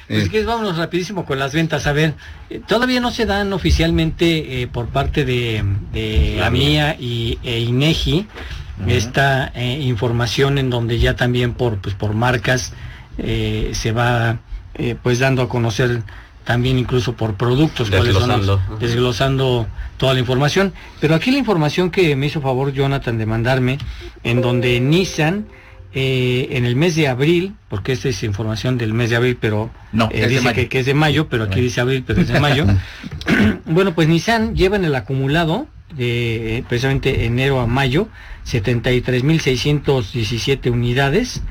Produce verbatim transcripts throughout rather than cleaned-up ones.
Pues que vámonos rapidísimo con las ventas. A ver, eh, todavía no se dan oficialmente eh, por parte de, de la AMIA y e INEGI uh-huh. esta eh, información en donde ya también por pues por marcas eh, se va eh, pues dando a conocer también incluso por productos cuáles son los, uh-huh. desglosando toda la información. Pero aquí la información que me hizo favor Jonathan de mandarme, en donde Nissan Eh, en el mes de abril, porque esta es información del mes de abril, pero no, eh, dice que, que es de mayo, pero aquí dice abril, pero es de mayo. Bueno, pues Nissan lleva en el acumulado de eh, precisamente enero a mayo setenta y tres mil seiscientas diecisiete unidades,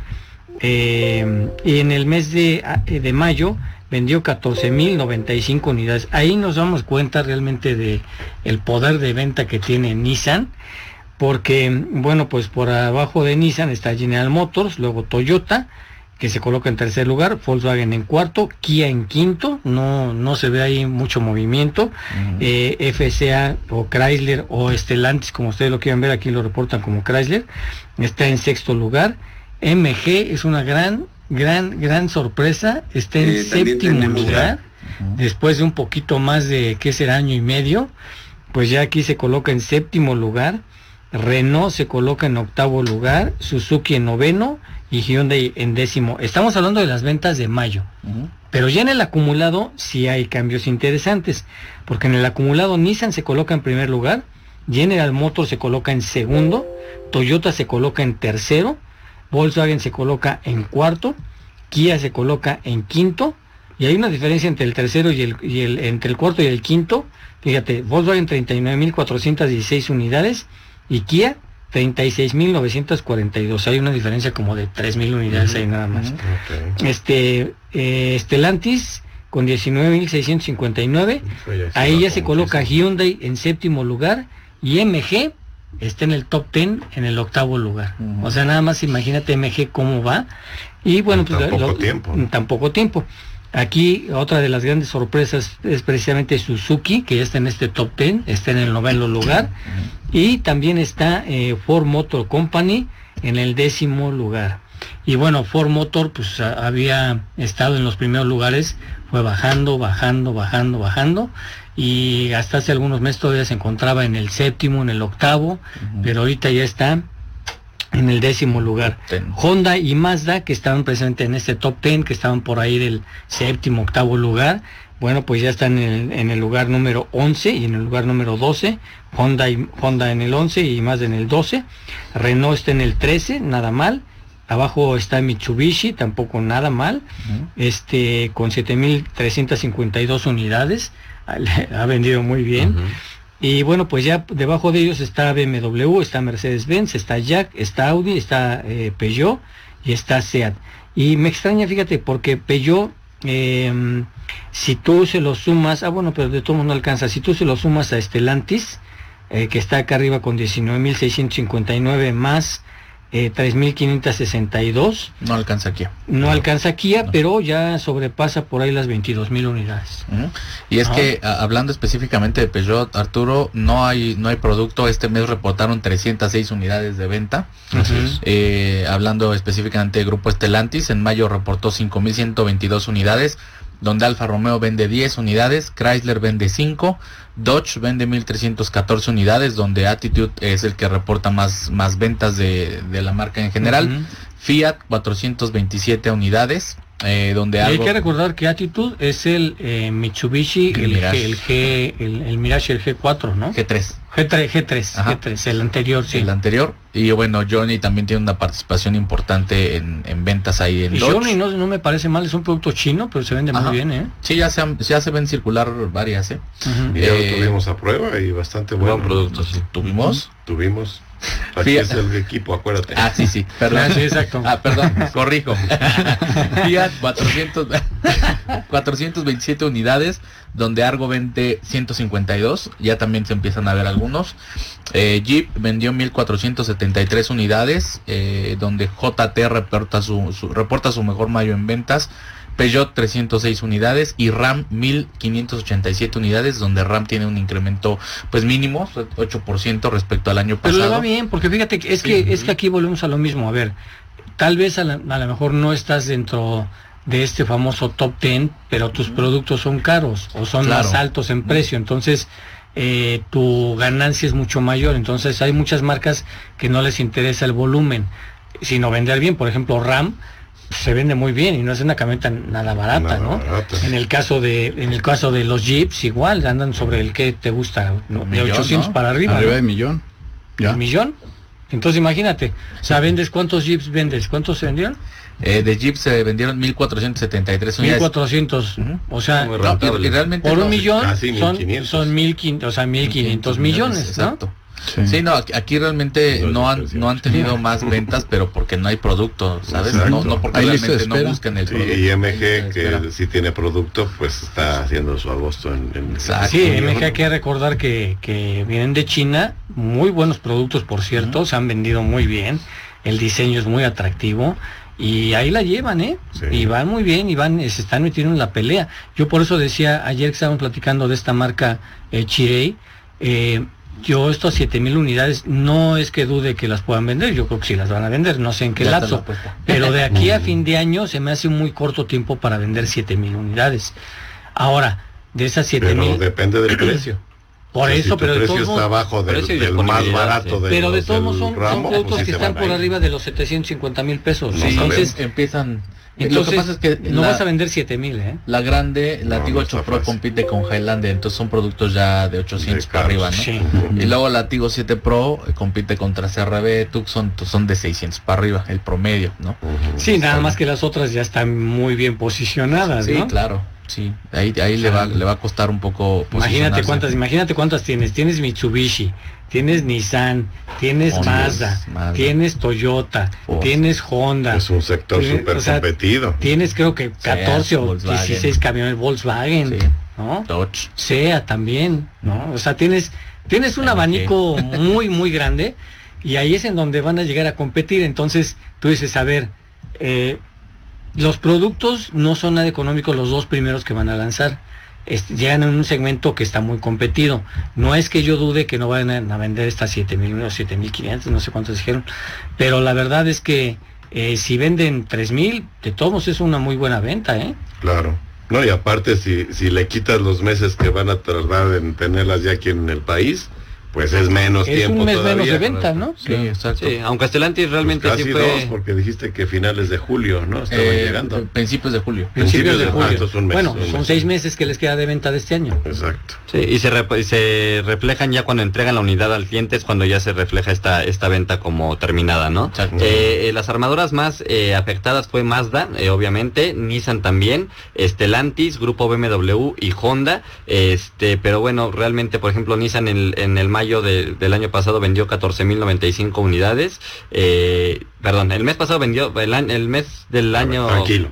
eh, y en el mes de, de mayo vendió catorce mil noventa y cinco unidades. Ahí nos damos cuenta realmente de el poder de venta que tiene Nissan. Porque, bueno, pues por abajo de Nissan está General Motors, luego Toyota, que se coloca en tercer lugar, Volkswagen en cuarto, Kia en quinto, no no se ve ahí mucho movimiento, uh-huh. eh, F C A o Chrysler o Stellantis, como ustedes lo quieran ver, aquí lo reportan como Chrysler, está en sexto lugar, M G es una gran, gran, gran sorpresa, está en eh, séptimo lugar, uh-huh. después de un poquito más de, ¿qué será?, año y medio, pues ya aquí se coloca en séptimo lugar. Renault se coloca en octavo lugar, Suzuki en noveno y Hyundai en décimo. Estamos hablando de las ventas de mayo, uh-huh. pero ya en el acumulado sí hay cambios interesantes, porque en el acumulado Nissan se coloca en primer lugar, General Motors se coloca en segundo, Toyota se coloca en tercero, Volkswagen se coloca en cuarto, Kia se coloca en quinto, y hay una diferencia entre el tercero y el, y el entre el cuarto y el quinto. Fíjate, Volkswagen treinta y nueve mil cuatrocientas dieciséis unidades, y Kia treinta y seis mil novecientos cuarenta y dos. Hay una diferencia como de tres mil unidades uh-huh. ahí nada más. Uh-huh. Este eh, Stellantis con diecinueve mil seiscientos cincuenta y nueve. Uh-huh. Ahí ya se coloca muchísimo. Hyundai en séptimo lugar y M G está en el top diez en el octavo lugar. Uh-huh. O sea, nada más imagínate M G cómo va. Y bueno, pues tan poco tiempo. En tan poco tiempo. Aquí otra de las grandes sorpresas es precisamente Suzuki, que ya está en este top diez, está en el noveno lugar, uh-huh. y también está eh, Ford Motor Company en el décimo lugar. Y bueno, Ford Motor pues a, había estado en los primeros lugares, fue bajando, bajando, bajando, bajando, y hasta hace algunos meses todavía se encontraba en el séptimo, en el octavo, uh-huh. pero ahorita ya está en el décimo lugar. Ten. Honda y Mazda, que estaban presentes en este top diez, que estaban por ahí del séptimo, octavo lugar, bueno, pues ya están en el, en el lugar número once y en el lugar número doce. Honda, y, Honda en el once y Mazda en el doce. Renault está en el trece, nada mal. Abajo está Mitsubishi, tampoco nada mal, uh-huh. este con siete mil trescientas cincuenta y dos unidades, ha vendido muy bien. Uh-huh. Y bueno, pues ya debajo de ellos está B M W, está Mercedes-Benz, está Jack, está Audi, está eh, Peugeot y está Seat. Y me extraña, fíjate, porque Peugeot, eh, si tú se lo sumas, ah bueno, pero de todo mundo no alcanza, si tú se lo sumas a Stellantis, eh, que está acá arriba con diecinueve mil seiscientos cincuenta y nueve más eh, tres mil quinientos sesenta y dos. No alcanza Kia. No, no alcanza Kia, no. Pero ya sobrepasa por ahí las veintidós mil unidades. Uh-huh. Y es uh-huh. que a, hablando específicamente de Peugeot, Arturo, no hay no hay producto. Este mes reportaron trescientas seis unidades de venta. Uh-huh. Eh, hablando específicamente del grupo Stellantis, en mayo reportó cinco mil ciento veintidós unidades, donde Alfa Romeo vende diez unidades, Chrysler vende cinco, Dodge vende mil trescientas catorce unidades, donde Attitude es el que reporta más, más ventas de, de la marca en general, uh-huh. Fiat cuatrocientas veintisiete unidades, eh, donde y algo... hay que recordar que Attitude es el eh, Mitsubishi, el, el, G, el, G, el, el Mirage, el G cuatro, ¿no? G tres. G tres, G tres, G tres, el anterior, sí. El anterior, y bueno, Johnny también tiene una participación importante en, en ventas ahí en y Dodge. Johnny no, no me parece mal, es un producto chino, pero se vende Ajá. muy bien, ¿eh? Sí, ya se, ya se ven circular varias, ¿eh? Uh-huh. Y ya eh, lo tuvimos a prueba y bastante bueno. Buen producto, sí. ¿Tuvimos? Uh-huh. Tuvimos. Aquí Fiat. Es el equipo, acuérdate. Ah, sí, sí, perdón. Ah, sí, exacto. Ah, perdón, corrijo. Fiat cuatrocientos, cuatrocientas veintisiete unidades, donde Argo vende ciento cincuenta y dos, ya también se empiezan a ver algunos. Eh, Jeep vendió mil cuatrocientas setenta y tres unidades, eh, donde J T reporta su, su, reporta su mejor mayo en ventas. Peugeot trescientas seis unidades y RAM mil quinientas ochenta y siete unidades, donde RAM tiene un incremento pues mínimo, ocho por ciento respecto al año pasado. Pero le va bien, porque fíjate que es, sí, que, uh-huh. es que aquí volvemos a lo mismo. A ver, tal vez a, la, a lo mejor no estás dentro de este famoso top diez, pero tus productos son caros o son claro. más altos en precio, entonces eh, tu ganancia es mucho mayor. Entonces hay muchas marcas que no les interesa el volumen, sino vender bien. Por ejemplo, RAM se vende muy bien y no es una camioneta nada barata, nada ¿no? Barata. En el caso de en el caso de los Jeeps igual andan sobre el que te gusta, ¿no? De millón, ochocientos ¿no? para arriba. Arriba ¿no? de millón. ¿Ya? ¿Un millón? Entonces imagínate, o sea, vendes, ¿cuántos Jeeps vendes? ¿Cuántos se vendieron? Eh, de Jeep se vendieron mil cuatrocientos setenta y tres unidades. mil cuatrocientos, uh-huh. O sea, no, y, y realmente por no, un millón son, son mil quinientos, o sea, mil quinientos millones, exacto. ¿No? Sí. sí, no, aquí, aquí realmente no, no han no han tenido más ventas, pero porque no hay producto, ¿sabes? No, no porque ahí realmente no buscan el sí, producto. Y M G, que sí tiene producto, pues está haciendo su agosto en... en sí, M G hay que recordar que, que vienen de China, muy buenos productos, por cierto, uh-huh. se han vendido muy bien, el diseño es muy atractivo, y ahí la llevan, ¿eh? Sí. Y van muy bien, y van, se están metiendo en la pelea. Yo por eso decía, ayer que estábamos platicando de esta marca eh, Chery, eh, yo estos siete mil unidades no es que dude que las puedan vender, yo creo que sí las van a vender, no sé en qué ya lapso, pero de aquí a fin de año se me hace un muy corto tiempo para vender siete mil unidades. Ahora, de esas siete mil... Pero depende del precio. Por o sea, eso, si pero el de precio todos está abajo del, del más barato sí. de Pero los, de todos modos son, ramo, son productos pues, que están por arriba de los setecientos cincuenta mil pesos. Sí, entonces empiezan... Entonces, lo que pasa es que no la, vas a vender siete mil, ¿eh? La grande, la no, Tigo no ocho Pro compite con Highlander, entonces son productos ya de ochocientos de para arriba, ¿no? Sí. Y luego la Tigo siete Pro compite contra C R V, Tucson, son de seiscientos para arriba, el promedio, ¿no? Uh-huh. Sí, nada más que las otras ya están muy bien posicionadas, sí, ¿no? Sí, claro. Sí, ahí, ahí le va le va a costar un poco. Imagínate cuántas, imagínate cuántas tienes. Tienes Mitsubishi, tienes Nissan, tienes Honda, Mazda, Mazda, tienes Toyota, Ford. Tienes Honda. Es un sector súper o sea, competido. Tienes creo que catorce Seat, o Volkswagen. dieciséis camiones Volkswagen, sí. ¿no? Dodge. Sea también, ¿no? O sea, tienes tienes un abanico muy muy grande y ahí es en donde van a llegar a competir. Entonces tú dices, a ver, eh, los productos no son nada económicos los dos primeros que van a lanzar. Este, llegan en un segmento que está muy competido. No es que yo dude que no vayan a vender estas siete mil o siete mil quinientos, no sé cuántos dijeron, pero la verdad es que eh, si venden tres mil, de todos modos es una muy buena venta, ¿eh? Claro. No, y aparte si, si le quitas los meses que van a tardar en tenerlas ya aquí en el país, pues es menos es tiempo un mes todavía, menos de venta, ¿no? Sí, exacto. Sí, aunque Stellantis realmente pues casi sí fue... dos, porque dijiste que finales de julio, ¿no? Estaban eh, llegando. Principios de julio. Principios, principios de, de julio. Ah, un mes, bueno, un son mes. seis meses que les queda de venta de este año. Exacto. Sí, y se, rep y se reflejan ya cuando entregan la unidad al cliente, es cuando ya se refleja esta esta venta como terminada, ¿no? Eh, eh, las armadoras más eh, afectadas fue Mazda, eh, obviamente, Nissan también, Stellantis, Grupo B M W y Honda, este, pero bueno, realmente, por ejemplo, Nissan en, en el mayo de, del año pasado vendió catorce mil noventa y cinco unidades, eh, perdón, el mes pasado vendió, el, el mes del año... Tranquilo.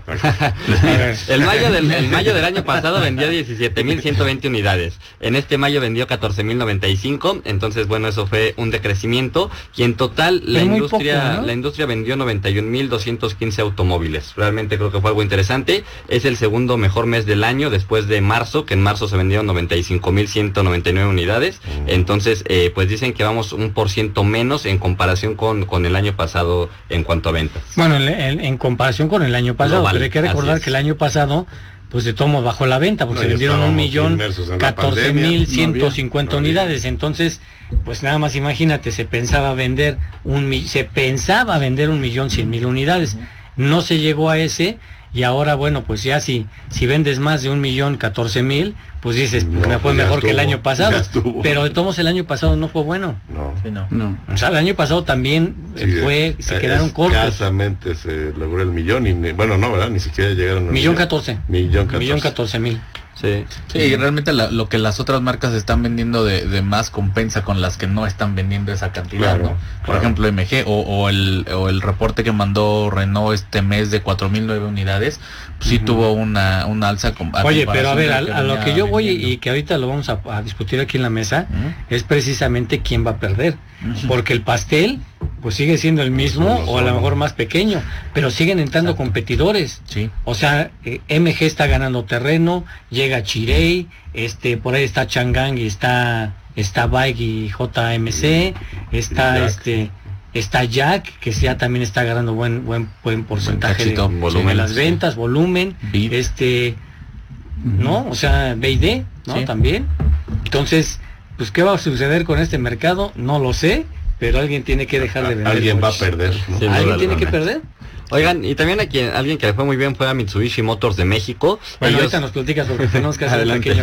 el, mayo del, el mayo del año pasado vendió diecisiete mil ciento veinte unidades, en este mayo vendió catorce mil noventa y cinco, entonces bueno, eso fue un decrecimiento, y en total la industria, poco, ¿no? la industria vendió noventa y un mil doscientos quince automóviles, realmente creo que fue algo interesante, es el segundo mejor mes del año después de marzo, que en marzo se vendieron noventa y cinco mil ciento noventa y nueve unidades, entonces eh, pues dicen que vamos un por ciento menos en comparación con, con el año pasado en cuanto a ventas. Bueno, en, en, en comparación con el año pasado, Global, pero hay que recordar que el año pasado pues de todos bajó la venta, porque no, se vendieron un millón catorce mil ciento cincuenta no unidades, entonces pues nada más imagínate, se pensaba vender un se pensaba vender un millón cien mil unidades, no se llegó a ese, y ahora bueno, pues ya si si vendes más de un millón catorce mil, pues dices, no, me fue pues mejor estuvo, que el año pasado, pero de todos el año pasado no fue bueno. No, sí, no. no. O sea, el año pasado también sí, fue, se eh, quedaron cortos. Escasamente se logró el millón, y bueno, no, ¿verdad? Ni siquiera llegaron a millón catorce. Millón catorce. Millón catorce mil. Sí, sí, y realmente la, lo que las otras marcas están vendiendo de, de más compensa con las que no están vendiendo esa cantidad, claro, ¿no? Por claro. ejemplo, M G o, o, el, o el reporte que mandó Renault este mes de cuatro mil nueve unidades, pues sí uh-huh. tuvo una, una alza. Con, Oye, pero a ver, a, a lo que yo voy vendiendo. y que ahorita lo vamos a, a discutir aquí en la mesa, uh-huh. es precisamente quién va a perder, uh-huh. porque el pastel pues sigue siendo el mismo no, no, no, o a lo mejor más pequeño, pero siguen entrando Exacto. competidores. Sí. O sea, eh, M G está ganando terreno, llega Chery, este por ahí está Changan y está está Bike y J M C, está Jack. este está Jack, que ya también está agarrando buen buen buen porcentaje Éxito, de, volumen, de las sí. ventas, volumen, Bid. este, ¿no? O sea, B y D, ¿no? Sí. También. Entonces, pues, ¿qué va a suceder con este mercado? No lo sé, pero alguien tiene que dejar de vender. Alguien va a coches. perder, ¿no? Sin ¿Alguien duda tiene que alguna. perder? Oigan, y también a quien, alguien que le fue muy bien fue a Mitsubishi Motors de México. Bueno, Ellos- ahorita nos platicas porque tenemos que hacer un Adelante. pequeño